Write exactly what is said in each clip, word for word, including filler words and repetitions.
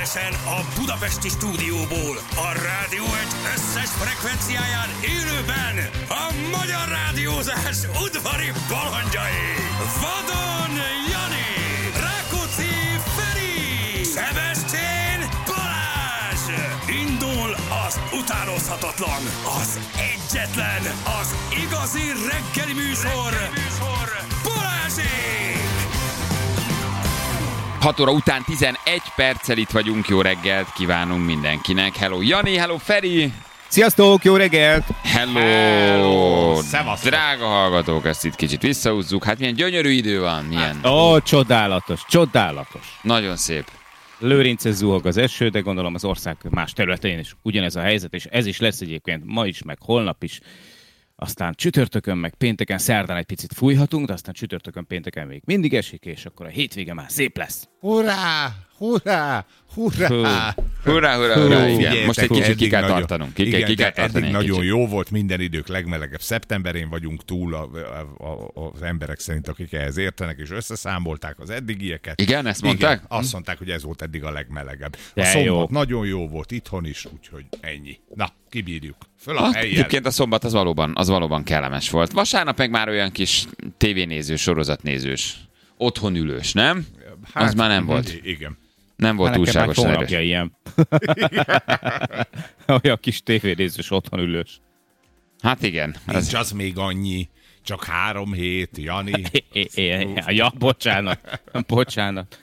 Egyenesen a budapesti stúdióból, a Rádió egy összes frekvenciáján élőben a magyar rádiózás udvari balandjai. Vadon Jani, Rákóczi Feri, Sebestyén Balázs. Indul az utánozhatatlan, az egyetlen, az igazi reggeli műsor, reggeli műsor Balázsék! hat óra után tizenegy perccel itt vagyunk, jó reggelt kívánunk mindenkinek. Hello Jani, hello Feri! Sziasztok, jó reggelt! Hello! Hello. Drága hallgatók, ezt itt kicsit visszahúzzuk. Hát milyen gyönyörű idő van, milyen... Ó, oh, csodálatos, csodálatos. Nagyon szép. Lőrincen zuhog az eső, de gondolom az ország más területén is ugyanez a helyzet, és ez is lesz egyébként ma is, meg holnap is. Aztán csütörtökön, meg pénteken, szerdán egy picit fújhatunk, de aztán csütörtökön, pénteken még mindig esik, és akkor a hétvége már szép lesz. Hurrá! Hurrá! Hurrá! Hurrá, hurrá, hurrá, igen. Most egy kicsit ki kell nagyon, tartanunk. Ki, igen, ki kell tartani eddig nagyon kicsit. jó volt, minden idők legmelegebb szeptemberén vagyunk túl a, a, a, az emberek szerint, akik ehhez értenek, és összeszámolták az eddigieket. Igen, ezt mondták? Igen, azt mondták, hogy ez volt eddig a legmelegebb. De a szombat jó. nagyon jó volt itthon is, úgyhogy ennyi. Na, kibírjuk. Föl a Hát, helyen. egyébként a szombat az valóban, az valóban kellemes volt. Vasárnap meg már olyan kis tévénézős, sorozatnézős, otthonülős, nem? Hát, az már nem volt. Igen. Nem volt Hát nekem már túlságosan hónapja erős. ilyen. Olyan kis tévénézős, otthonülős. Hát igen. Nincs Az... az még annyi, csak három hét, Jani. É, é, é, ja, bocsánat, bocsánat.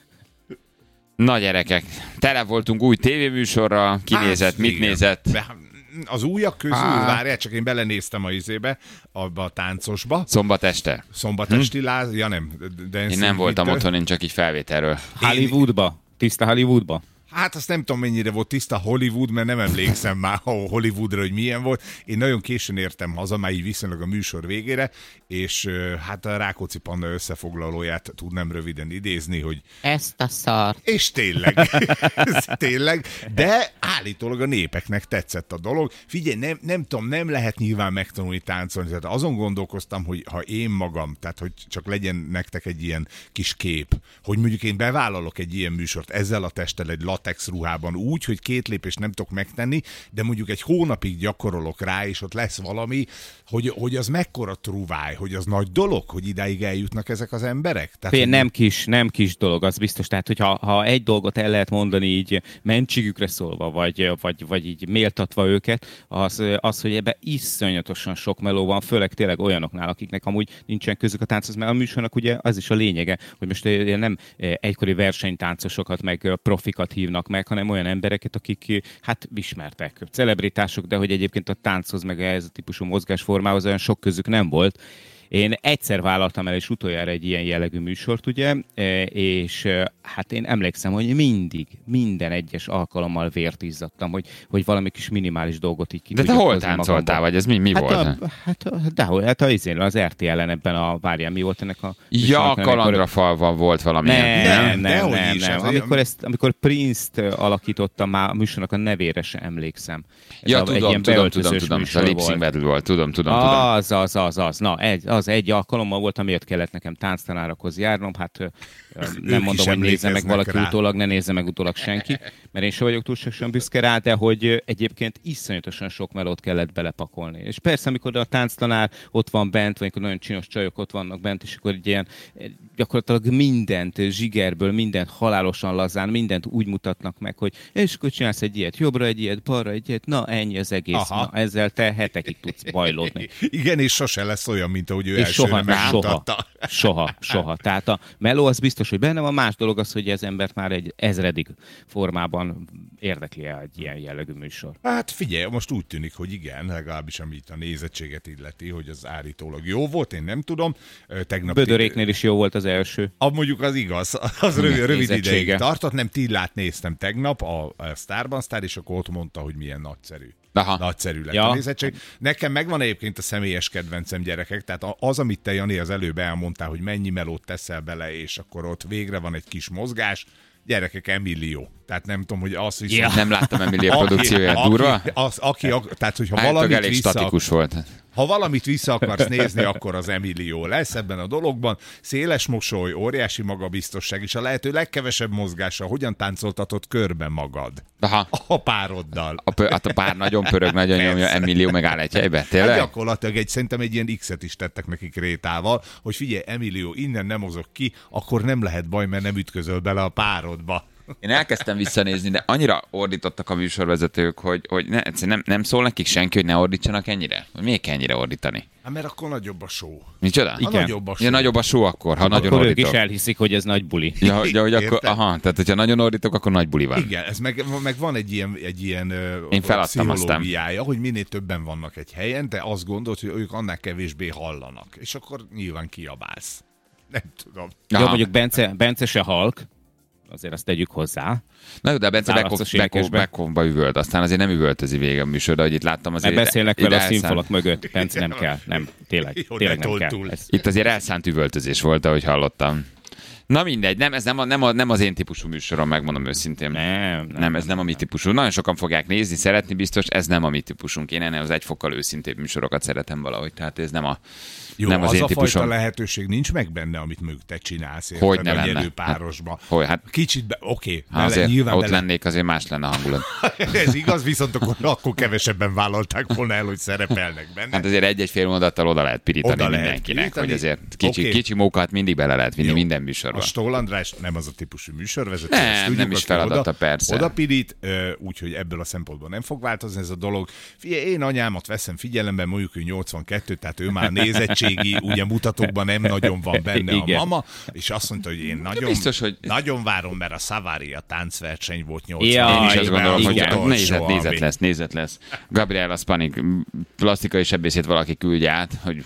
Na gyerekek, tele voltunk új tévéműsorral, ki nézett, Hát, mit igen. nézett. De az újak közül, Hát. várjál, csak én belenéztem a izébe, abba a táncosba. Szombat este. Szombatesti hm? láz, ja nem. Én nem voltam otthon, én csak így felvételről. Hollywoodba, tiszta Hollywoodba. Hát azt nem tudom, mennyire volt tiszta Hollywood, mert nem emlékszem már a Hollywoodra, hogy milyen volt. Én nagyon későn értem haza, már így viszonylag a műsor végére, és hát a Rákóczi Panna összefoglalóját tudnám röviden idézni, hogy Ezt a szart. és tényleg, tényleg, de állítólag a népeknek tetszett a dolog. Figyelj, nem, nem tudom, nem lehet nyilván megtanulni táncolni, tehát azon gondolkoztam, hogy ha én magam, tehát hogy csak legyen nektek egy ilyen kis kép, hogy mondjuk én bevállalok egy ilyen műsort ezzel a testtel egy latex ruhában úgy, hogy két lépést nem tudok megtenni, de mondjuk egy hónapig gyakorolok rá, és ott lesz valami, hogy, hogy az mekkora truváj, hogy az nagy dolog, hogy idáig eljutnak ezek az emberek? Tehát, Fél, hogy... nem kis, nem kis dolog, az biztos. Tehát, hogyha ha egy dolgot el lehet mondani így mentségükre szólva, vagy, vagy, vagy így méltatva őket, az, az, hogy ebben iszonyatosan sok meló van, főleg tényleg olyanoknál, akiknek amúgy nincsen közük a tánchoz, mert a műsornak ugye az is a lényege, hogy most nem egykori versenytáncosokat, meg profikat hívnak meg, hanem olyan embereket, akik hát ismertek, celebritások, de hogy egyébként a tánchoz, meg ez a típusú mozgásformához olyan sok közük nem volt. Én egyszer vállaltam el, és utoljára egy ilyen jellegű műsort, ugye, és hát én emlékszem, hogy mindig, minden egyes alkalommal vért izzadtam, hogy, hogy valami kis minimális dolgot így ki De te tudjak hol hozni táncoltál, magamban. vagy ez mi, mi hát volt? A, hát, a, de, hát a, izén, az er té el-en ebben a, várjál, mi volt ennek a... Ja, a műsornak, Kalandra falvan volt valami. nem, Nem, nem, nem, dehogy nem, is, nem. az Amikor, olyan- ezt, amikor Prince-t alakítottam, már a műsornak a nevére sem emlékszem. Ez Ja, a, egy tudom, ilyen tudom, tudom, beöltözős tudom, műsor a Lip Sync volt. Battle volt, tudom, tudom, tudom. Az, az, az, az. Na, egy, az egy alkalommal volt, amiért kellett nekem tánctanárokhoz járnom, hát ö, nem is mondom, hogy nézze meg emlékeznek valaki rá. utólag, ne nézze meg utólag senki, mert én sem vagyok túlságosan büszke rá, de hogy ö, egyébként iszonyatosan sok melót kellett belepakolni. És persze, amikor a tánctanár ott van bent, vagy amikor nagyon csinos csajok ott vannak bent, és akkor egy ilyen eh, gyakorlatilag mindent zsigerből, mindent halálosan lazán, mindent úgy mutatnak meg, hogy és akkor csinálsz egy ilyet, jobbra egy ilyet, balra egy ilyet, na ennyi az egész. Aha. Na, ezzel te hetekig tudsz bajlódni. Igen, és sose lesz olyan, mint ahogy ő És elsőre soha, soha, megmutatta. soha, soha. Tehát a meló az biztos, hogy benne van, más dolog az, hogy ez embert már egy ezredik formában érdekli-e egy ilyen jellegű műsor. Hát figyelj, most úgy tűnik, hogy igen, legalábbis amit a nézettséget illeti, hogy az állítólag jó volt, én nem tudom. Tegnap Bödöréknél is jó volt az első. A, mondjuk az igaz, az rövid, rövid Nézettsége. ideig tartott, nem Tillát néztem tegnap a, a Starban Star, és akkor ott mondta, hogy milyen nagyszerű. Aha. Nagyszerű lett Ja. a nézettség. Nekem megvan egyébként a személyes kedvencem, gyerekek, tehát az, amit te, Jani, az előbb elmondtál, hogy mennyi melót teszel bele, és akkor ott végre van egy kis mozgás, gyerekek, Emilio. Tehát nem tudom, hogy azt viszont... Nem láttam Emilio produkcióját, aki, durva? Aki, az, aki, ak- tehát hogyha Állítólag valamit elég vissza... statikus volt. Ha valamit vissza akarsz nézni, akkor az Emilio lesz ebben a dologban. Széles mosoly, óriási magabiztosság, és a lehető legkevesebb mozgással hogyan táncoltatod körbe magad. Aha. A pároddal. A, pö- hát a pár nagyon pörög, nagyon nyomja, Emilio megáll egy helybe. Tényleg? Hát gyakorlatilag egy, szerintem egy ilyen X-et is tettek neki krétával, hogy figyelj, Emilio, innen nem mozog ki, akkor nem lehet baj, mert nem ütközöl bele a párodba. Én elkezdtem visszanézni, de annyira ordítottak a műsorvezetők, hogy, hogy ne, nem, nem szól nekik senki, hogy ne ordítsanak ennyire? Hogy miért kell ennyire ordítani? Hát mert akkor nagyobb a show. Micsoda? Ha nagyobb a show. Ja, nagyobb a show akkor, ha Akkor nagyon ők ordítok. is elhiszik, hogy ez nagy buli. Ja, ja, hogy akkor, Érted? aha, tehát hogyha nagyon ordítok, akkor nagy buli van. Igen, ez meg, meg van egy ilyen, egy ilyen Én feladtam pszichológiája, hogy minél többen vannak egy helyen, de azt gondolod, hogy ők annál kevésbé hallanak. És akkor nyilván kiabálsz. Nem tudom. Ja, Aha. mondjuk Bence, Bence se halk, azért azt tegyük hozzá. Na jó, de a Bence Választos back-off- énekesben. back-offba üvölt, aztán azért nem üvöltözi vége a műsor, de ahogy itt láttam azért... Mert beszélnek ide vele a elszánt- színfalak mögött. Bence nem kell, nem, tényleg, Jó, tényleg de nem kell. toltul. Ez, Itt azért elszánt üvöltözés volt, ahogy hallottam. Na mindegy, nem, ez nem, a, nem, a, nem az én típusú műsorom, megmondom őszintén. nem, nem, Nem, ez nem a mi típusú. Nagyon sokan fogják nézni, szeretni biztos, ez nem a mi típusunk. Én ennél az egy fokkal őszintébb műsorokat szeretem valahogy, tehát ez nem a Jó, nem az, az, én a típusom. fajta lehetőség nincs meg benne, amit mondjuk te csinálsz. Érted? Hogy ne a lenne? nyerő párosba. Hát, hogy, hát- Kicsit, be, oké, Ha okay, azért nyilván ott bele, lennék, azért más lenne a hangulat. ez igaz, viszont akkor, akkor kevesebben vállalták volna el, hogy szerepelnek benne. Hát azért egy-egy fél mondattal oda lehet pirítani Oda lehet mindenkinek, pirítani. hogy azért kicsi, Oké. kicsi mókát mindig bele lehet vinni Jó. minden műsorba. A Stoll András nem az a típusú műsorvezető. Nem, ezt tudjuk, nem is aki feladata, oda, persze. Oda pirít, ö, úgyhogy ebből a szempontból nem fog változni ez a dolog. Figyelj, én anyámat veszem figyelembe, mondjuk ő nyolcvankettő, tehát ő már nézettségi, ugye mutatókban nem nagyon van benne a Igen. mama, és azt mondta, hogy én nagyon, biztos, hogy- nagyon várom, mert a Savaria táncverseny volt Ja, nyolcvan. Én is azt igen, gondolom, hogy igen. nézet, nézet lesz, nézet lesz. Gabriela Spanik plastikai sebészét valaki küldje át, hogy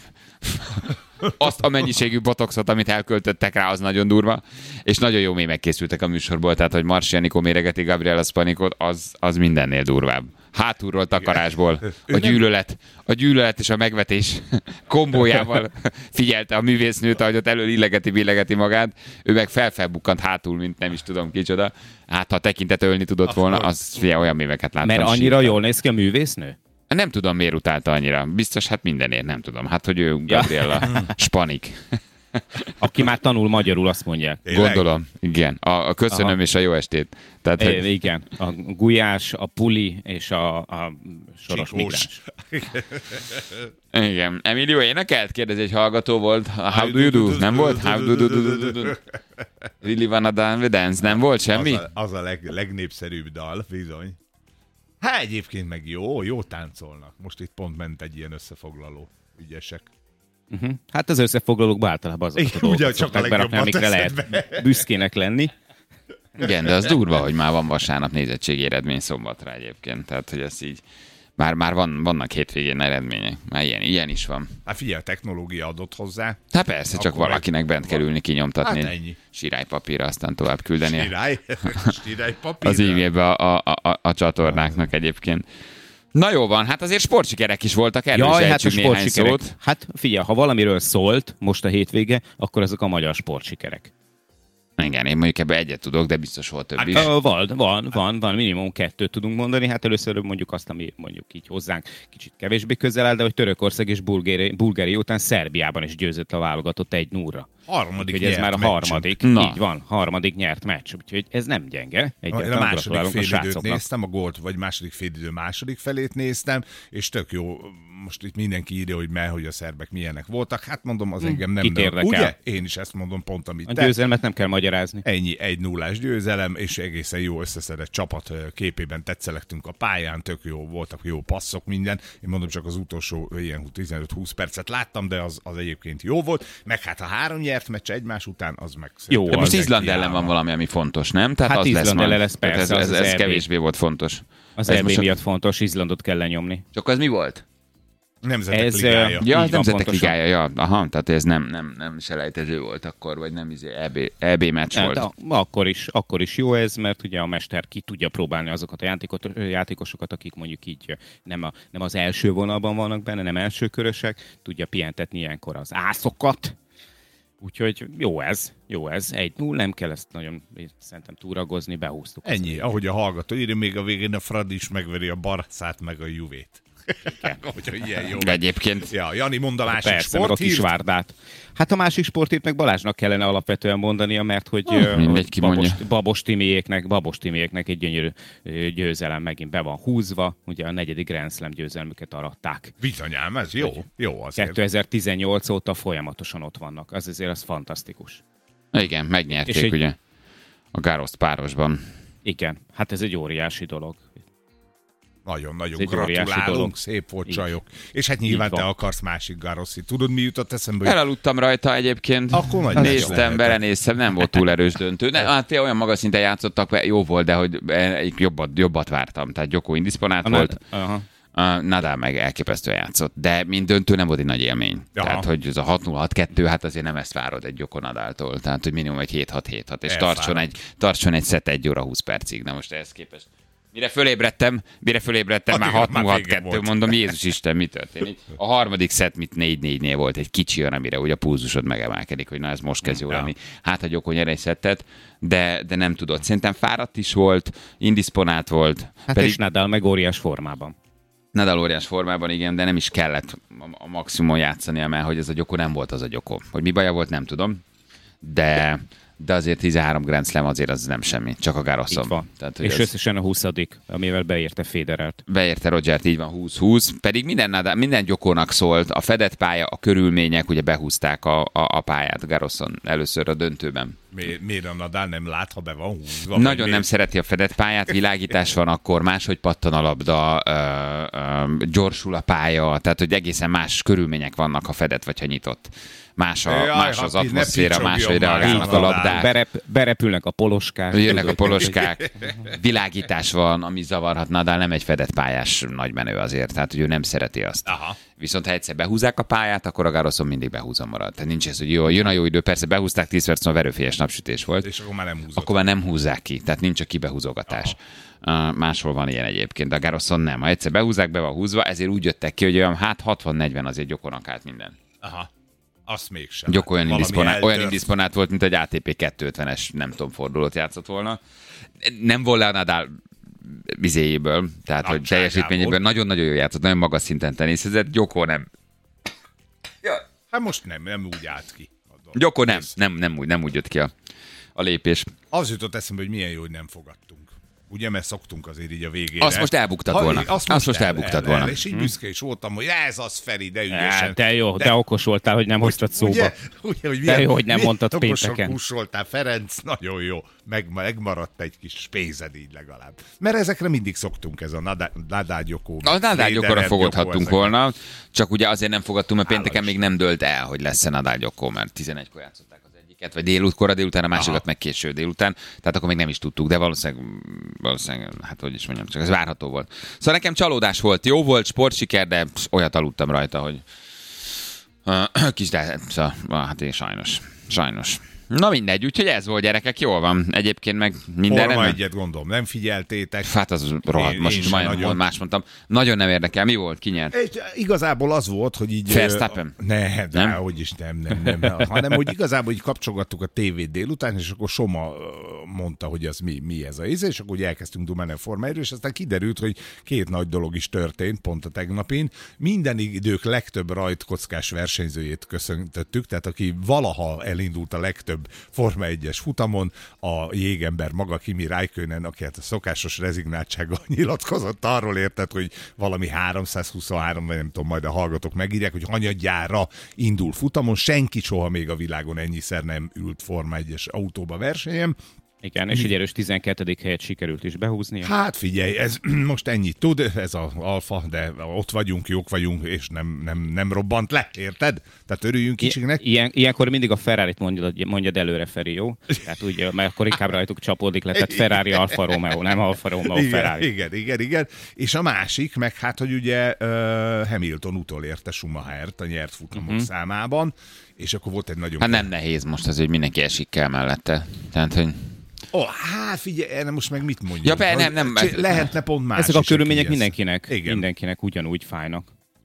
azt a mennyiségű botoxot, amit elköltöttek rá, az nagyon durva, és nagyon jó mémek készültek a műsorból, tehát, hogy Marci Anikó méregeti Gabriela Spanikot, az, az mindennél durvább. Hátulról, takarásból, a gyűlölet, a gyűlölet és a megvetés kombójával figyelte a művésznőt, ahogy ott elől illegeti, billegeti magát, ő meg felfelbukkant hátul, mint nem is tudom kicsoda. Hát, ha tekintet ölni tudott volna, az figyelj, olyan mémeket láttam. mert annyira sírtam. jól néz ki a művésznő? Nem tudom, miért utálta annyira. Biztos, hát mindenért, nem tudom. Hát, hogy ő Gabriela Spanik. Aki már tanul magyarul, azt mondják. Tényleg? Gondolom, igen. A, a köszönöm Aha. és a jó estét. Tehát, É, hogy igen, a gulyás, a puli és a, a soros Csikós. migráns. igen. Emilio énekelt? Kérdezi, egy hallgató volt. How do you do? Nem volt? How do you do? Really wanna dance? Nem volt semmi? Az a, az a leg, legnépszerűbb dal, bizony. Hát egyébként meg jó, jó táncolnak. Most itt pont ment egy ilyen összefoglaló. Ügyesek. Uh-huh. Hát az összefoglalókban általában azokat a Igen, dolgokat ugye, csak a szokták berakni, legjobbat amikre lehet teszed büszkének lenni. Igen, de az durva, hogy már van vasárnap nézettségi eredmény szombatra egyébként. Tehát, hogy ez így... Már, már van, vannak hétvégén eredmények. Már ilyen, ilyen is van. Hát figyelj, a technológia adott hozzá. Hát persze, csak Akkor valakinek bent kell ülni, kinyomtatni. Hát ennyi. Sirálypapírra, aztán tovább küldeni. Stirály, stirály papír. Az e-mailbe a, a, a, a csatornáknak egyébként. Na jó van, hát azért sportsikerek is voltak, erről is Jaj, hát a ejtsük néhány sportsikerek. szót. Hát figyelj, ha valamiről szólt most a hétvége, akkor azok a magyar sportsikerek. Igen, én mondjuk ebből egyet tudok, de biztos volt több is. Ö, Van, van, van, van, minimum kettőt tudunk mondani. Hát először mondjuk azt, ami mondjuk így hozzánk kicsit kevésbé közel áll, de hogy Törökország és Bulgária, Bulgária után Szerbiában is győzött a válogatott egy nulla. Harmadik Úgyhogy ez nyert már a meccsünk. harmadik. Na. Így van, harmadik nyert meccs. Úgyhogy ez nem gyenge. Én Egyáltalán a második gratulálunk a félidőt srácoknak. néztem, a gólt, vagy második félidő második felét néztem, és tök jó, most itt mindenki írja, hogy me, hogy a szerbek milyenek voltak. Hát mondom, az engem nem... kit nem érdekel? ugye? Én is ezt mondom pont, amit A te. győzelmet nem kell magyarázni. Ennyi, egy nullás győzelem, és egészen jó összeszedett csapat képében tetszelektünk a pályán, tök jó, voltak jó passzok, minden. Én mondom, csak az utolsó ilyen tizenöt-húsz percet láttam, de az, az egyébként jó volt. Meg hát a három nyert meccs egymás után, az meg Jó, De szerintem most az Izland hiába. ellen van valami, ami fontos, nem? Tehát Hát az lesz Izland majd. ellen lesz, Tehát persze, ez, az ez, az ez é bé. kevésbé volt fontos. Az Ez é bé most csak- miatt fontos, Izlandot kell lenyomni. Csak az mi volt? Nemzetek Ez, ligája. ö, Ja, Így az van, nemzetek pontosan. ligája, ja. Aha, tehát ez nem, nem, nem selejtező volt akkor, vagy nem izé é bé, é bé meccs Hát, volt. a- akkor, is, akkor is jó ez, mert ugye a mester ki tudja próbálni azokat a játékot, játékosokat, akik mondjuk így nem, a, nem az első vonalban vannak benne, nem elsőkörösek, tudja pihentetni ilyenkor az ászokat. Úgyhogy jó ez, jó ez. egy null, nem kell ezt nagyon szerintem túragozni, behúztuk. Ennyi, ahogy a hallgató írja, még a végén a Fradi is megveri a Barszát meg a Juvét. Hogy ilyen jó. De egyébként... Ja, Jani, mond a másik Persze, meg a kis sporthírt. Várdát. Hát a másik sportért meg Balázsnak kellene alapvetően mondania, mert hogy, Oh, hogy mindegy, ki Babos, mondja. Babos Timiéknek, Babos Timiéknek egy gyönyörű ö, győzelem megint be van húzva, ugye a negyedik Grand Slam győzelmüket aratták. Bizonyám, ez jó. Jó azért. kétezer-tizennyolc óta folyamatosan ott vannak, az azért az fantasztikus. Igen, megnyerték És egy- ugye a Garros párosban. Igen, hát ez egy óriási dolog. Nagyon-nagyon Ez egy óriási gratulálunk, dolog. szép volt Így. csajok. És hát nyilván Így van. te akarsz másik Garroszi. Tudod, mi jutott eszembe? Hogy Elaludtam rajta egyébként. Akkor nagy meccs Néztem, lehetett. belenéztem, nem volt túl erős döntő. Ne, hát olyan magas szinten játszottak, jó volt, de hogy jobbat, jobbat vártam. Tehát Djoko indisponált A volt. Nad- Aha. A Nadal meg elképesztően játszott, de mint döntő nem volt egy nagy élmény. Aha. Tehát, hogy ez a hat null hat kettő, hát azért nem ezt várod egy Djoko Nadaltól. Tehát, hogy minimum egy hét hat hét hat, és Elfárad. tartson egy, tartson egy szett egy óra húsz percig. Na most ehhez képest. Mire fölébredtem, mire fölébredtem, Addig már hat már null hat vége kettő, volt. mondom, Jézus Isten, mi történik? A harmadik szett, mit négy négynél volt, egy kicsi olyan, amire ugye a pulzusod megemelkedik, hogy na ez most kezd jól Ja. lenni. Hát a Djoko nyer egy szettet, de, de nem tudott. Szerintem fáradt is volt, indisponált volt. Hát és Nadal meg óriás formában. Nadal óriás formában, igen, de nem is kellett a- a maximumon játszania, mert hogy ez a Djoko nem volt az a Djoko. Hogy mi baja volt, nem tudom, de, de azért tizenhárom Grand Slam azért az nem semmi, csak a Garroson. Így van. Tehát, hogy És ez összesen a huszadik, amivel beérte Federert. beérte Rogert, így van húsz húsz, pedig minden, Nadal, minden Djokónak szólt, a fedett pálya, a körülmények, ugye behúzták a, a, a pályát Garroson először a döntőben. Mi- Miért a Nadal nem lát, ha be van húzva? Nagyon vagy nem mi? szereti a fedett pályát, világítás van akkor, máshogy pattan a labda, ö, ö, gyorsul a pálya, tehát hogy egészen más körülmények vannak, ha fedett vagy ha nyitott. Más, a, Jaj, más ha az pi- ne atmoszféra, más, hogy picsogjon már, reagálnak a Nadal. labdák. Berep, berepülnek a poloskák. Jönnek a tudod, poloskák, világítás van, ami zavarhat. Nadal nem egy fedett pályás nagymenő azért, tehát hogy ő nem szereti azt. Aha. Viszont ha egyszer behúzzák a pályát, akkor a Garroson mindig behúzom marad. Tehát nincs ez, hogy jó, jön a jó idő, persze behúzták tíz perc, szóval verőfélyes napsütés volt. És akkor már nem húzott. Akkor már nem húzzák ki, tehát nincs a kibehúzogatás. Uh, máshol van ilyen egyébként, de a Garroson nem. Ha egyszer behúzzák, be van húzva, ezért úgy jöttek ki, hogy olyan hát hatvan negyven azért Djokonak állt minden. Aha. Azt mégsem. Djoko olyan, Valami indisponát, olyan eltört. indisponát volt, mint egy á té pé kétszázötvenes, nem tudom, fordulót játszott volna. Nem volt le a Nadal vizéjéből, tehát hogy Nagyságából. teljesítményéből nagyon-nagyon jól játszott, nagyon magas szinten teniszezett, Djoko nem. Hát most nem, nem úgy állt ki. a dolog. Djoko nem, nem, nem, úgy, nem úgy jött ki a, a lépés. Az jutott eszembe, hogy milyen jó, hogy nem fogadtunk. Ugye, mert szoktunk azért így a végére. Azt most elbuktad volna. Azt most elbuktad volna. És így büszke is voltam, hogy ez az Feri, de ügyesen. Hát, te jó, de, de okos voltál, hogy nem hoztad szóba. Ugye, ugye, hogy De jó, hogy nem milyen mondtad okosan pénteken. kussoltál, Ferenc, nagyon jó. Meg, megmaradt egy kis spézed így legalább. Mert ezekre mindig szoktunk, ez a Nadal- Nadal Djoko. A Nadal Federer, Djokorra Djoko, fogadhattunk ezekre. volna, csak ugye azért nem fogadtunk, mert pénteken Állag még nem dölt el, hogy lesz-e Nadal Djoko, mert tizenegykor játszották az egyiket, vagy délután, délután, a másikat Aha. meg késő délután, tehát akkor még nem is tudtuk, de valószínűleg, valószínűleg hát hogy is mondjam, csak ez várható volt. Szóval nekem csalódás volt, jó volt, sportsiker, de psz, olyat aludtam rajta, hogy uh, kis de, szóval, hát én sajnos, sajnos. Na mindegy, úgyhogy ez volt, gyerekek, jól van. Egyébként meg minden Forma rendben. egyet gondolom, nem figyeltétek. Hát az rohadt, Én- most én is sem majdnem nagyon. más mondtam. Nagyon nem érdekel. Mi volt? Ki nyert? És igazából az volt, hogy így... Verstappen? ö, Ne, de Nem? hogy is nem, nem, nem. Hanem, hogy igazából így kapcsolgattuk a tévét délután, és akkor Soma ö, mondta, hogy az mi, mi ez a íze, és akkor úgy elkezdtünk dumálni a Forma egyről, és aztán kiderült, hogy két nagy dolog is történt pont a tegnapin. Minden idők legtöbb rajtkockás versenyzőjét köszöntöttük, tehát aki valaha elindult a legtöbb Forma egyes futamon, a jégember maga Kimi Räikkönen, aki hát a szokásos rezignáltsággal nyilatkozott, arról érted, hogy valami háromszázhuszonhárom, vagy nem tudom, majd a hallgatók megírják, hogy hanyadjára indul futamon, senki soha még a világon ennyiszer nem ült Forma egyes autóba versenyem. Igen, és egy erős tizenkettedik helyet sikerült is behúzni. Hát figyelj, ez most ennyit tud, ez az alfa, de ott vagyunk, jók vagyunk, és nem, nem, nem robbant le, érted? Tehát örüljünk kicsiknek. Ilyen, ilyenkor mindig a Ferrarit mondjad, mondjad előre, Feri, jó? Tehát úgy, mert akkor inkább rajtuk csapódik le, tehát Ferrari, Alfa Romeo, nem Alfa Romeo, Igen, Ferrari. igen, igen, igen. És a másik, meg hát, hogy ugye uh, Hamilton utolérte Schumachert a nyert futamok uh-huh. számában, és akkor volt egy nagyon... Hát nem nehéz most az, hogy mindenki esik kell mellette. Tehát, hogy... Ó, oh, hát figyelj, erre most meg mit mondjam? Ja, be, nem, nem. Hogy lehetne pont más Ezek a is, körülmények aki ez. mindenkinek, Igen. mindenkinek ugyanúgy fájnak.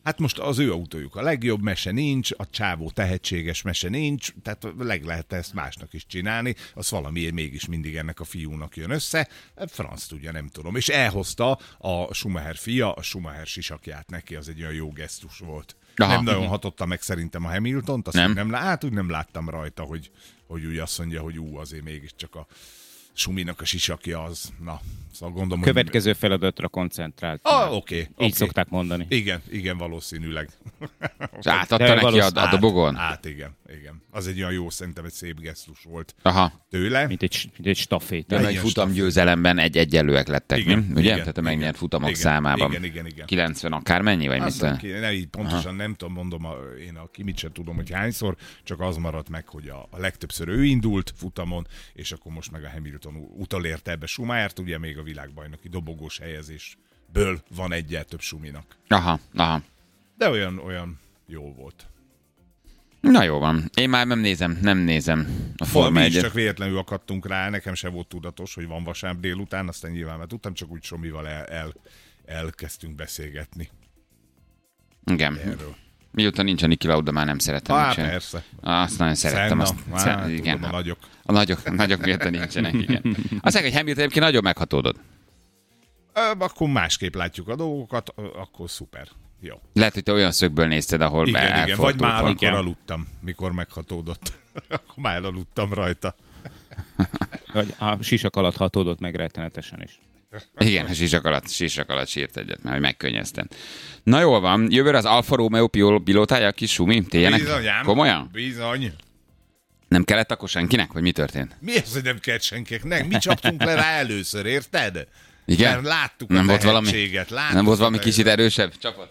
Hát most az ő autójuk a legjobb, mese nincs, a csávó tehetséges, mese nincs, tehát leg lehet ezt másnak is csinálni, az valami mégis mindig ennek a fiúnak jön össze, franc tudja, nem tudom. És elhozta a Schumacher fia a Schumacher sisakját neki, az egy olyan jó gesztus volt. Aha. Nem nagyon hatotta meg szerintem a Hamiltont, azt nem. Nem, hát úgy nem láttam rajta, hogy, hogy úgy azt mondja, hogy ú, azért mégiscsak a Suminak a sisakja az, na, szóval gondolom, következő hogy... feladatra koncentrált. Ah, oké. Okay, Így okay. szokták mondani. Igen, igen, valószínűleg. És átadta neki valószín... a, a dobogon? Át, át, igen, igen. Az egy olyan jó, szerintem egy szép gesztus volt. Aha. Tőle. Mint egy, mint egy stafét. De egy futamgyőzelemben egy egyenlőek lettek, igen, nem? Ugye? Igen, Tehát a megnyert futamok igen, számában. Igen, igen, igen. kilencven akármennyi, vagy azt mit? Ki, ne, így pontosan aha. Nem tudom, mondom, a, én a Kimit sem tudom, hogy hányszor, csak az maradt meg, hogy a, a legtöbbször ő indult futamon, és akkor most meg a Hamilton utolérte ebbe Schumachert, ugye még a világbajnoki dobogós helyezésből van egyel több Suminak. Aha, aha. De olyan, olyan jó volt. Na jó van. Én már nem nézem, nem nézem a Forma egyet. Mi is csak véletlenül akadtunk rá, nekem se volt tudatos, hogy van vasárnap délután, aztán nyilván már tudtam, csak úgy Somival el, el, elkezdtünk beszélgetni. Igen. Erről. Miután nincs a Niki Lauda, már nem szeretem. Á, persze. Azt nagyon szerettem. Senna. Azt, Á, szen, igen. Tudom, a nagyok. A nagyok, a nagyok miatt nincsenek, igen. Azt mondják, hogy Hamilton egyébként nagyon meghatódott. Akkor másképp látjuk a dolgokat, akkor szuper. Jó. Lehet, hogy te olyan szögből nézted, ahol igen, igen. Vagy már van. amikor aludtam, mikor meghatódott. Akkor már elaludtam rajta. Vagy a sisak alatt hatódott meg rettenetesen is. Igen, a sisak alatt, sisak alatt sírt egyet, mert megkönnyeztem. Na jól van, jövőre az Alfa Romeo pilótája a kis Sumi? Tényleg? Bizonyám. Komolyan? Bizony. Nem kellett akkor senkinek, vagy mi történt? Mi az, hogy nem kellett senkinek? Mi csaptunk le rá először, érted? Igen? Mert láttuk nem a volt valami, láttuk nem volt valami kicsit erősebb csapat?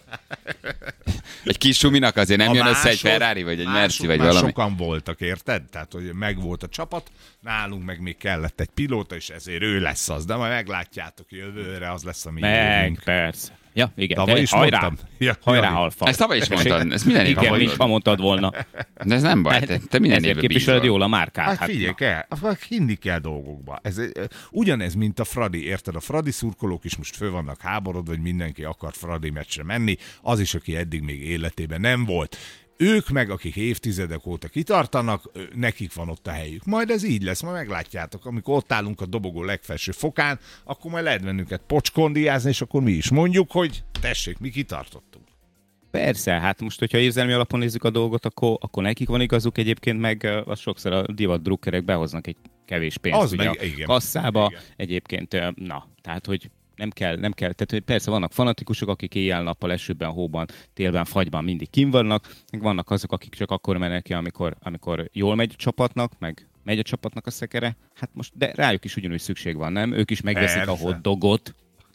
Egy kis Suminak azért nem a jön össze egy Ferrari, vagy egy Merci, vagy valami? Sokan voltak, érted? Tehát, hogy megvolt a csapat, nálunk meg még kellett egy pilóta, és ezért ő lesz az. De majd meglátjátok, jövőre az lesz, ami meg, jövünk. Persze. Ja, igen. Tavaly is hajrá, mondtam. Ja, hajrá, ja, Alfa. Ezt tavaly is mondtad. Ezt minden igen, évben mint ha mondtad volna. De ez nem baj, te, te minden évben képviseled jól a márkát. Hát, hát figyelj, kell, hinni kell dolgokba. Ez, ugyanez, mint a Fradi, érted? A Fradi szurkolók is most föl vannak háborodva, hogy mindenki akar Fradi meccsre menni, az is, aki eddig még életében nem volt. Ők meg, akik évtizedek óta kitartanak, nekik van ott a helyük. Majd ez így lesz, majd meglátjátok. Amikor ott állunk a dobogó legfelső fokán, akkor majd lehet bennünket pocskondiázni, és akkor mi is mondjuk, hogy tessék, mi kitartottunk. Persze, hát most, hogyha érzelmi alapon nézzük a dolgot, akkor, akkor nekik van igazuk, egyébként meg az sokszor a divat drukkerek behoznak egy kevés pénzt az ugye meg, a igen, kasszába. igen. Egyébként, na, tehát, hogy nem kell, nem kell, tehát hogy persze vannak fanatikusok, akik éjjel-nappal, esőben, hóban, télben, fagyban mindig kint vannak, meg vannak azok, akik csak akkor mennek ki, amikor, amikor jól megy a csapatnak, meg megy a csapatnak a szekere. Hát most, de rájuk is ugyanúgy szükség van, nem? Ők is megveszik persze. a hot dogot.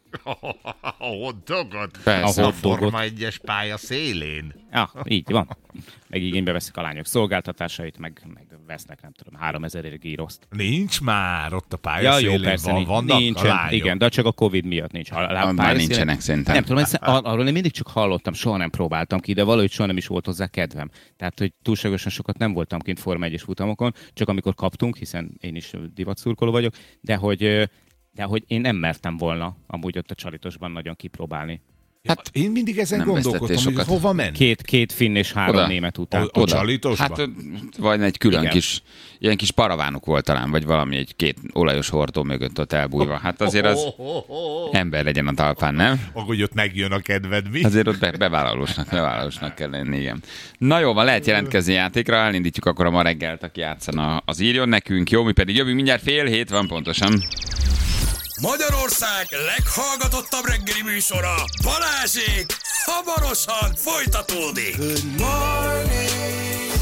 A hot dogot? Persze. A, a Forma egyes pálya szélén. Ja, így van. Meg igénybe veszik a lányok szolgáltatásait, meg, meg vesznek, nem tudom, háromezer gíroszt. Nincs már ott a pálya ja, szélén. Jó, persze, van, vannak nincsen, a lányok. igen, de csak a Covid miatt nincs. A már nincsenek szerintem. Nem tudom, arról én mindig csak hallottam, soha nem próbáltam ki, de valahogy soha nem is volt hozzá kedvem. Tehát, hogy túlságosan sokat nem voltam kint Forma egyes futamokon, csak amikor kaptunk, hiszen én is divatszurkoló vagyok, de hogy De hogy én nem mertem volna amúgy ott a Csalitosban nagyon kipróbálni. Hát én mindig ezen gondolkodtam, hogy hova menni. Két, két finn és három oda. Német után. A, a Csalitosba? Hát vagy egy külön igen. kis, ilyen kis paravánuk volt talán, vagy valami egy két olajos hordó mögött ott elbújva. Hát azért az ember legyen a talpán, nem? Ahogy ott megjön a kedved, mi? Azért ott be, bevállalósnak, bevállalósnak kell lenni, igen. Na jó, van, lehet jelentkezni játékra, elindítjuk akkor a ma reggelt, aki játszana, az írjon nekünk, jó, mi pedig jövünk mindjárt fél hét van pontosan. Magyarország leghallgatottabb reggeli műsora, Balázsék, hamarosan folytatódik. Good morning.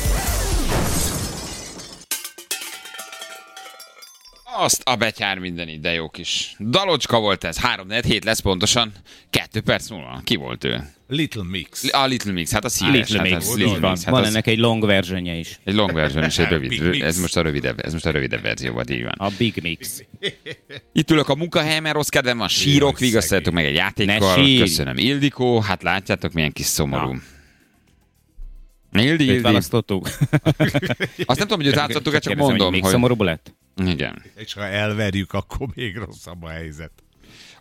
Azt a betyár minden ide jó kis dalocska volt ez. három negyven hét lesz pontosan. Kettő perc múlva. Ki volt ő? Little Mix. A Little Mix, hát a szíves. Little hát Mix, az, Little van. Mix. Hát Van az, ennek egy long versionje is. egy long version is, egy Big rövid. Mix. Ez most a rövidebb, ez most a rövidebb verzió volt, így van. A Big Mix. Itt ülök a munkahelyemen, rossz kedvem van, sírok, vigasztaljatok meg egy játékkal. Köszönöm, Ildikó. Hát látjátok, milyen kis szomorú. Na. Ildi, Őt Ildi. választottuk. Azt nem tudom, hogy őt választottuk, csak mondom, még hogy... szomorúbb lett? Igen. És ha elverjük, akkor még rosszabb a helyzet.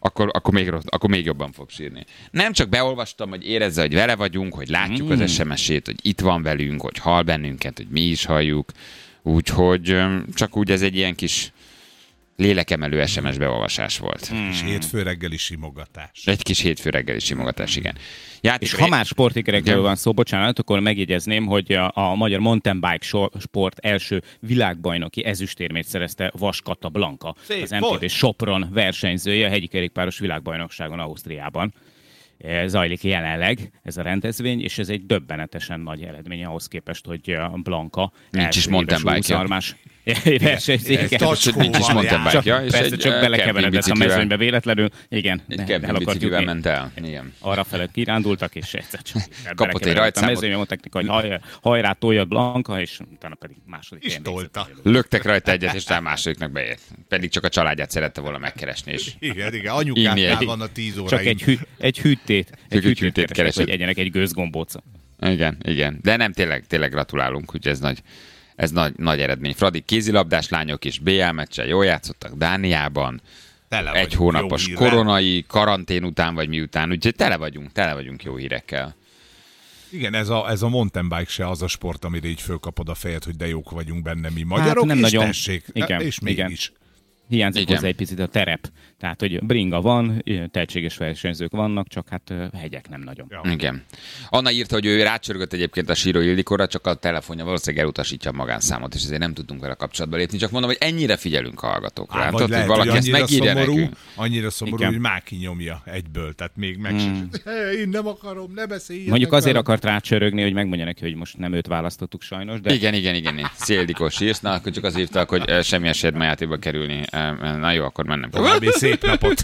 akkor, akkor, még, rossz, akkor még jobban fog sírni. Nem csak beolvastam, hogy érezze, hogy vele vagyunk, hogy látjuk mm. az es em es-ét, hogy itt van velünk, hogy hall bennünket, hogy mi is halljuk. Úgyhogy csak úgy ez egy ilyen kis lélekemelő es em es beolvasás volt. Mm. És hétfő reggeli simogatás. Egy kis hétfő reggeli simogatás, igen. Játék, és ha már sportikerekről van szó, bocsánat, akkor megjegyezném, hogy a, a magyar mountain bike sport első világbajnoki ezüstérmét szerezte Vaskata Blanka, szép, az em té bé Sopron versenyzője a hegyi kerékpáros világbajnokságon Ausztriában. Zajlik jelenleg ez a rendezvény, és ez egy döbbenetesen nagy eredmény ahhoz képest, hogy Blanka nincs is mountain bike-ja. versenyzéke. Nincs is mountain bike-ja. Persze csak belekeveredett a mezőnybe véletlenül. Igen. Egy kempingbiciklivel ment el. Arra felett kirándultak, és egyszer csak kapott egy rajtszámot. A mezőnybe mondták neki, hogy hajrá toljad Blanka, és utána pedig második is tolta. Löktek rajta egyet, és talán másodiknak beért. Pedig csak a családját szerette volna megkeresni. És igen, igen, anyukáknál van a tíz óráig. Csak egy, hű, egy hűtét, egy hűtét, hűtét keresett, hogy egyenek egy gőzgombóca. Igen, igen. De nem, tényleg, tényleg gratulálunk, úgyhogy ez nagy, ez nagy, nagy eredmény. Fradi kézilabdás lányok is bé el meccsen jól játszottak Dániában. Tele egy hónapos koronai karantén után, vagy miután, úgyhogy tele vagyunk, tele vagyunk jó hírekkel. Igen, ez a, ez a mountain bike se az a sport, amire így fölkapod a fejed, hogy de jók vagyunk benne mi magyarok, hát nem és nagyon... tessék, igen, és mégis. Hiányzik igen. hozzá egy picit a terep. Tehát, hogy bringa van, tehetséges versenyzők vannak, csak hát hegyek nem nagyon. Ja. Igen. Anna írta, hogy ő rácsörgött egyébként a Síró Ildikóra, csak a telefonja valószínűleg elutasítja a magánszámot, és ezért nem tudtunk vele kapcsolatba lépni. Csak mondom, hogy ennyire figyelünk a hallgatókra. Á, tudod, lehet, hogy valaki hogy ezt megírja szomorú, nekünk. Annyira szomorú, igen. hogy már kinyomja egyből, tehát még meg hmm. hey, én nem akarom, ne beszéljetek. Mondjuk azért velem. Akart rácsörögni, hogy megmondja neki, hogy most nem őt választottuk sajnos. De... Igen, igen, igen. Szia Ildikó, sírsz, na, akkor csak az hívtak, hogy semmi esetben játékba kerülni. Na jó, akkor mennem. További szép napot.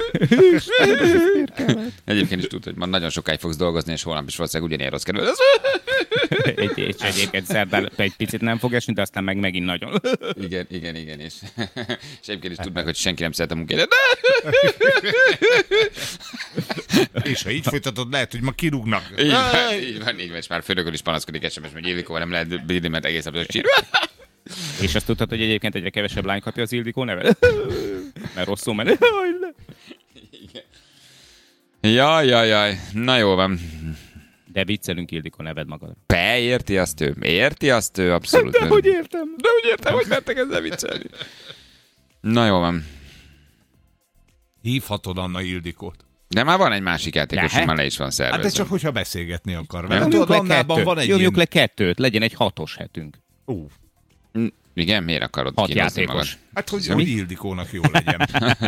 Egyébként is tudod, hogy ma nagyon sokáig fogsz dolgozni, és holnap is valószínűleg ugyanilyen rossz kerül. egy, egy, egyébként szerdán egy picit nem fog esni, de aztán meg megint nagyon. Igen, igen, igen. És, és egyébként is tudd meg, hogy senki nem szeret a munkáját. És ha így folytatod, lehet, hogy ma kirúgnak. Így van, így van, így van, és már főnökön is panaszkodik es em es, hogy Ildikóval nem lehet bírni, mert egész nap sír. És azt tudtad, hogy egyébként egyre kevesebb lány kapja az Ildikó nevet? Mert rosszul megy. Jaj, jaj, jaj. Na jó van. De viccelünk, Ildikó, neved magad. Pe, érti azt ő. Érti azt ő, abszolút. De hogy értem? De hogy értem, hogy mertek ezzel viccelni. Na jó van. Hívhatod Anna Ildikót. De már van egy másik játékos, már le is van szervezve. Hát de csak, hogyha beszélgetni akar. Nyomjuk le kettőt. Van egy Nyomjuk ilyen... le kettőt, legyen egy hatos hetünk. Ú. Igen, miért akarod Hat kínozni magad? Hát, hogy, hogy Ildikónak jó legyen.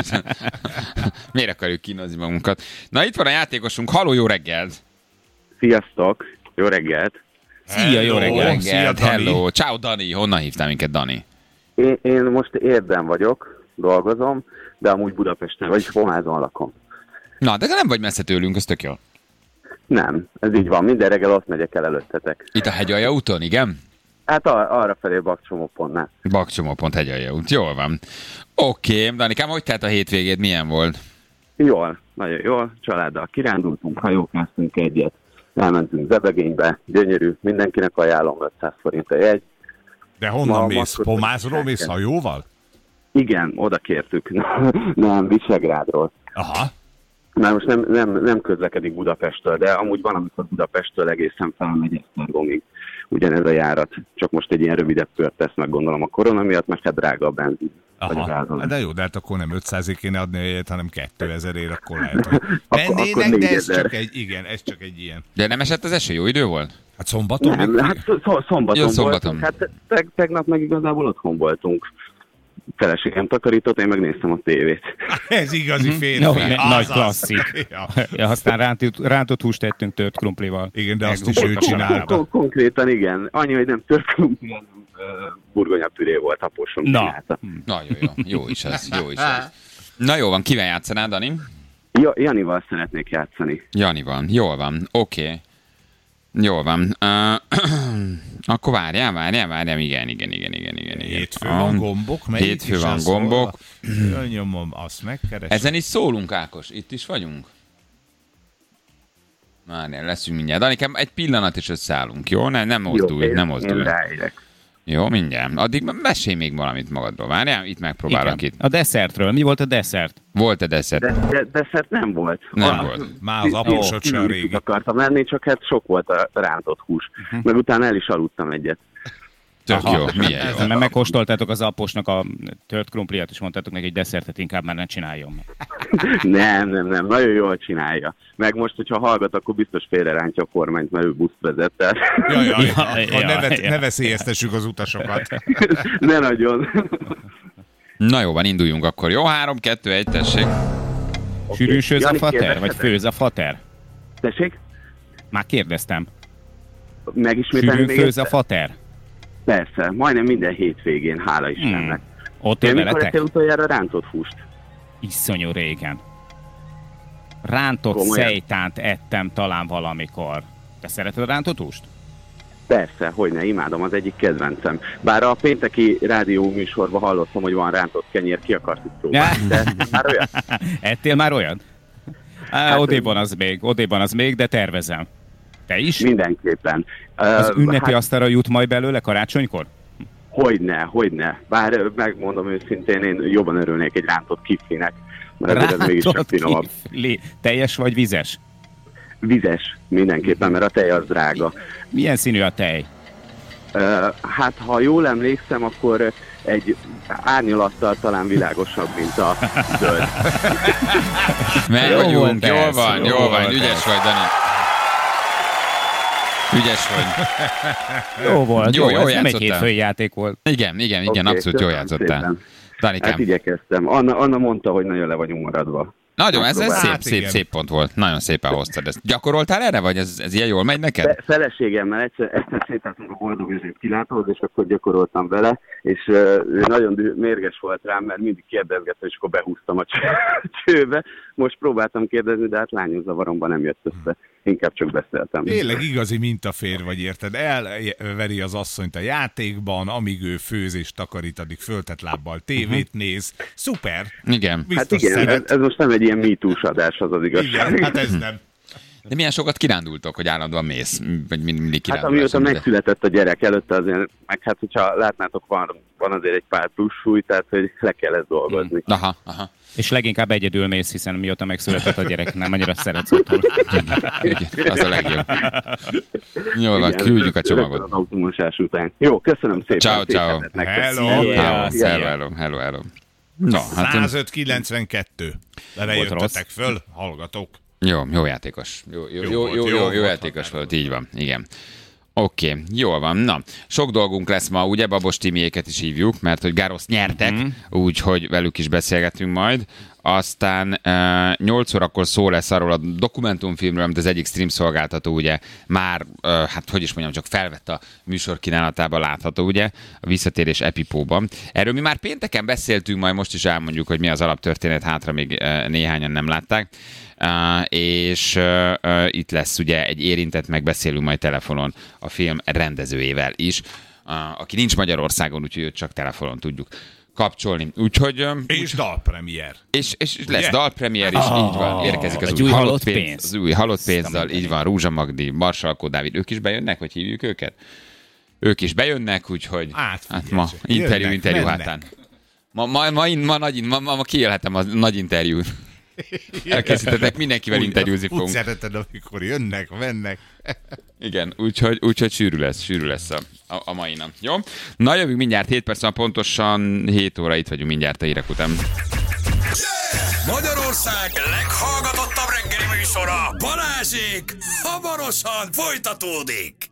Miért akarjuk kínozni magunkat? Na, itt van a játékosunk. Halló, jó reggelt! Sziasztok! Jó reggelt! Szia, jó reggelt! Szia, hello! Ciao, Dani! Honnan hívtál minket, Dani? Én, én most Érden vagyok, dolgozom, de amúgy Budapesten, vagyis Pomázon lakom. Na, de nem vagy messze tőlünk, ez tök jó. Nem, ez így van. Minden reggel azt megyek el előttetek. Itt a Hegyalja úton, igen? Hát ar- arra felé Bakcsomópontnál. Bakcsomópont, Hegyalja út. Jól van. Oké, okay. Danikám, hogy telt a hétvégéd? Milyen volt? Jól, nagyon jól. Családdal kirándultunk, hajókáztunk egyet. Elmentünk Zebegénybe, gyönyörű. Mindenkinek ajánlom, ötszáz forint a jegy. De honnan Ma, mész? Pomázról mész hajóval? Igen, oda kértük. Nem, Visegrádról. Aha. Már most nem, nem, nem közlekedik Budapesttől, de amúgy van, amikor Budapesttől egészen felmegy Esztergomig. Ugyanez a járat. Csak most egy ilyen rövidebb kört tesz meg, gondolom, a korona miatt, mert hát drága a benzin. Aha, de jó, de hát akkor nem ötszázért kéne adni a jegyet, hanem kétezerért, akkor lehet, hogy vennének, de ez csak egy, igen, ez csak egy ilyen. De nem esett az eső? Jó idő volt? Hát szombaton? Nem, hát szombaton, Jó, szombaton. voltunk. Hát teg, tegnap meg igazából otthon voltunk. Feleségem takarított, én megnéztem a tévét. Ez igazi férfi. No, nagy klasszik. Ja. Ja, aztán rántott, rántott húst tettünk tört krumplival. Igen, de azt is ő csinálta. Konkrétan igen. Annyi, hogy nem tört krumpli, hanem uh, burgonyapüré volt, aposom csinálta. Nagyon jó. Jó is ez. Jó is ez. Na jó van, kivel játszanál, Dani? Ja, Janival szeretnék játszani. Janival. Jól van. Oké. Okay. Jól van. Uh, akkor várjál, várjál, várjál. Igen, igen, igen, igen, igen. Hétfő van gombok. Hétfő van gombok. Nyomom, azt megkeresem. Ezen is szólunk, Ákos. Itt is vagyunk. Várjál, leszünk mindjárt. Danikám, egy pillanat is összeállunk, jó? Ne, nem mozdulj, jó, nem mozdulj. Jó, mindjárt. Addig mesélj még valamit magadról. Várjál, itt megpróbálok itt. A desszertről. Mi volt a desszert? Volt-e desszert? De, de, desszert nem volt. Nem a, volt. Már az aposod sem régi. Akartam lenni, csak hát sok volt a rántott hús. Uh-huh. Meg utána el is aludtam egyet. Tök Aha. jó, milyen jó. Mert megkóstoltátok az aposnak a tört krumpliát, és mondtátok neki, hogy desszertet inkább már ne csináljon meg. nem, nem, nem, nagyon jól csinálja. Meg most, hogyha hallgat, akkor biztos félrerántja a kormányt, mert ő buszt vezet. Tehát... Jaj, jaj, Ja, ja, ja, ne, ve- ja. ne veszélyeztessük az utasokat. ne nagyon. Na jó, van, induljunk akkor. Jó, három, kettő, egy, tessék. Sűrűn sőz a Jani, fater, vagy kérdezhetek? főz a fater? Tessék? Már kérdeztem. Megismételni Sűrűn még főz a egyszer? fater? Persze, majdnem minden hétvégén, hála Istennek. Hmm. Ott Te él mikor veletek? ettél utoljára rántott húst? Iszonyú régen. Rántott Komolyan? szejtánt ettem talán valamikor. Te szereted a rántott húst? Persze, hogyne, imádom, az egyik kedvencem. Bár a pénteki rádió műsorban hallottam, hogy van rántott kenyér, ki akarsz itt próbálni, de már olyan. Ettél már olyan? Á, Hát, odéban az még, odéban az még, de tervezem. Te is? Mindenképpen. Az Uh, ünnepi hát, asztalra jut majd belőle karácsonykor? hogyne, hogyne. Bár ö, megmondom őszintén, én jobban örülnék egy rántott kiflinek, mert azért ez mégis csak finomabb. kifli. Teljes vagy vizes? Vizes mindenképpen, mert a tej az drága. Milyen színű a tej? Uh, hát, ha jól emlékszem, akkor egy árnyalattal talán világosabb, mint a zöld. Meg Jó vagyunk, volt jól ez, van, jó jól van, volt ügyes ez. vagy, Dani. Ügyes vagy. Jó volt, Jó, jó, jó ez nem egy játszottál. hétfői játék volt. Igen, igen, igen, Oké, abszolút jól köszönöm játszottál. szépen. Hát Danikám. igyekeztem. Anna, Anna mondta, hogy nagyon le vagyunk maradva. Nagyon, ez, ez szép, Hát szép, igen. szép pont volt. Nagyon szépen hoztad ezt. Gyakoroltál erre, vagy ez, ez ilyen jól megy neked? Fe- feleségemmel egyszer, egyszer sétáltunk a boldog üzét kilátóhoz, és akkor gyakoroltam vele, és uh, ő nagyon dű- mérges volt rám, mert mindig kérdezgette, és akkor behúztam a cső- csőbe. Most próbáltam kérdezni, de hát lányos zavaromban nem jött össze. Inkább csak beszéltem. Tényleg igazi mintafér vagy, érted? Elveri az asszonyt a játékban, amíg ő főz és takarít, addig föltett lábbal tévét néz. Szuper! Igen. Biztos Hát igen, ez, szeret. ez most nem egy ilyen MeToo-s adás, az az igazság. Igen, hát ez nem. De milyen sokat kirándultok, hogy állandóan mész? Vagy mind- mindig Hát kirándulás? amióta megszületett a gyerek előtte azért, meg hát hogyha látnátok, van, van azért egy pár plusz súly, tehát hogy le kell ezt dolgozni. Aha, aha. És leginkább egyedül mész, hiszen mióta megszületett a gyerek, nem annyira szeretsz otthon. Igen, az a legjobb. Jól van, Igen, küldjük a rögtön csomagot. Az automosás után. Jó, köszönöm szépen. Ciao, szép ciao. hetet nektek. Hello. Szia. Hello, Szia. hello, hello, hello, hello. No, hát száz öt kilencvenkettő. Bele Volt rossz. jöttetek föl, hallgatók. jó, jó játékos. Jó, jó, Jó jó, volt, jó, jó jó, volt, jó játékos határ volt, így van, igen. Oké, okay, jól van. Na, sok dolgunk lesz ma, ugye Babos Timiéket is hívjuk, mert hogy Garoszt nyertek, mm-hmm. úgyhogy velük is beszélgetünk majd. Aztán uh, nyolc órakor szó lesz arról a dokumentumfilmről, amit az egyik stream szolgáltató ugye már, uh, hát hogy is mondjam, csak felvett a műsor kínálatába, látható ugye, a Visszatérés Epipóban. Erről mi már pénteken beszéltünk, majd most is elmondjuk, hogy mi az alaptörténet, hátra még uh, néhányan nem látták. Uh, és uh, uh, itt lesz ugye egy érintett, megbeszélünk majd telefonon a film rendezőjével is, uh, aki nincs Magyarországon, úgyhogy őt csak telefonon tudjuk kapcsolni. Úgyhogy... Um, És dalpremier. és, és lesz Ugye? dalpremier is, oh, így van, érkezik az egy új, új halott halott pénz, pénz. az új halott pénzdal, Aztán így van, Rózsa Magdi, Marsalkó Dávid, ők is bejönnek, vagy hívjuk őket? Ők is bejönnek, úgyhogy Hát, hát figyelj ma csak, interjú, jönnek, interjú mennek. hátán. Ma, ma, ma, ma, nagy, ma, ma, ma kiélhetem a nagy interjút. Elkészítettek, mindenkivel Úgy- interjúzni Úgy fogunk. szereted, amikor jönnek, mennek. Igen, úgyhogy, úgyhogy sűrű lesz, sűrű lesz a, a, a mai nap. Jó? Na, jövünk mindjárt hét perc, van pontosan hét óra, itt vagyunk mindjárt a hírek után. Magyarország leghallgatottabb reggeli műsora, Balázsék, hamarosan folytatódik.